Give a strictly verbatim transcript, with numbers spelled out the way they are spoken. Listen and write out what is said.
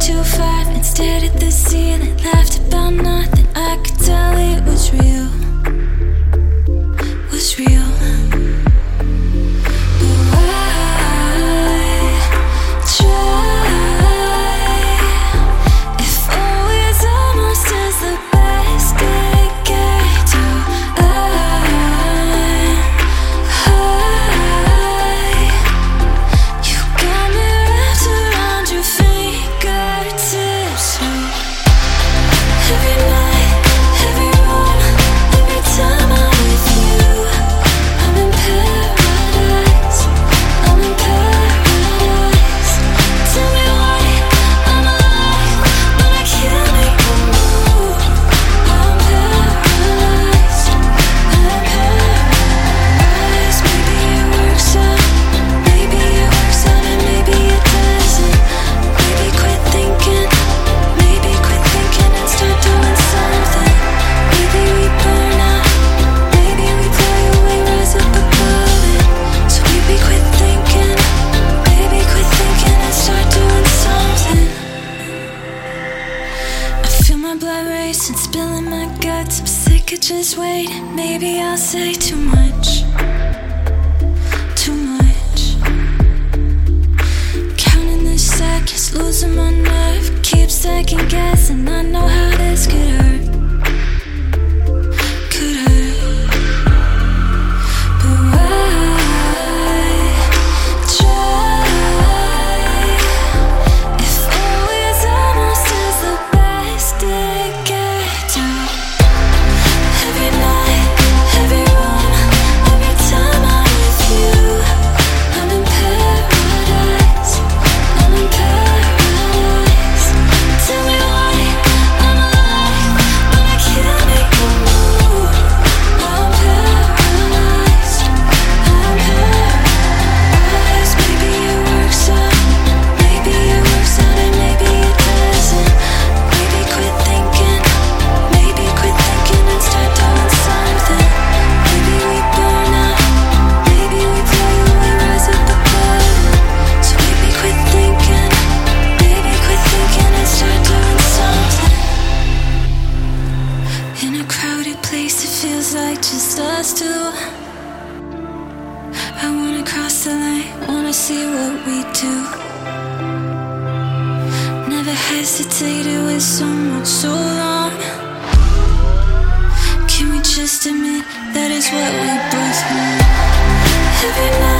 to five and stared at the ceiling, laughed about nothing. I could tell it was real, was real. And spilling my guts, I'm sick of just waiting. Maybe I'll say too much, too much. Counting the seconds, losing my nerve. Keep second guessing, I know how this could hurt, could hurt. But why try if always almost is the best it gets? Every night, every room, every time I'm with you, I'm in paradise, I'm in paradise. Tell me why I'm alive when I can't make a move. I'm paralyzed, I'm paralyzed. Maybe it works out, maybe it works out and maybe it doesn't. Maybe quit thinking, maybe quit thinking and start doing something. Maybe we burn out, maybe we fly away, rise up above. So maybe quit thinking, maybe quit thinking and start doing something. In a crowded place it feels like just us two. I wanna cross the line, wanna see what we do. Never hesitated with someone so long. Can we just admit that is what we both want? Every night